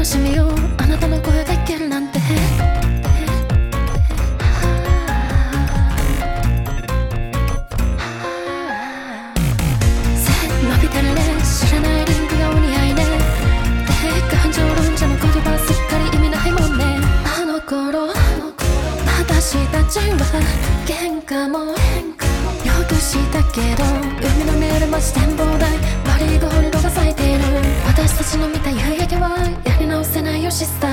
しみをあなたの声が聞けるなんて。伸びてるね、知らないリンクがお似合いね。で感情論者の言葉すっかり意味ないもんね。あの頃私たちは喧嘩もよくしたけど、海の見える街展望台マリーゴールドが咲いている。私たちの見た夕焼けはやり直せないよシスター。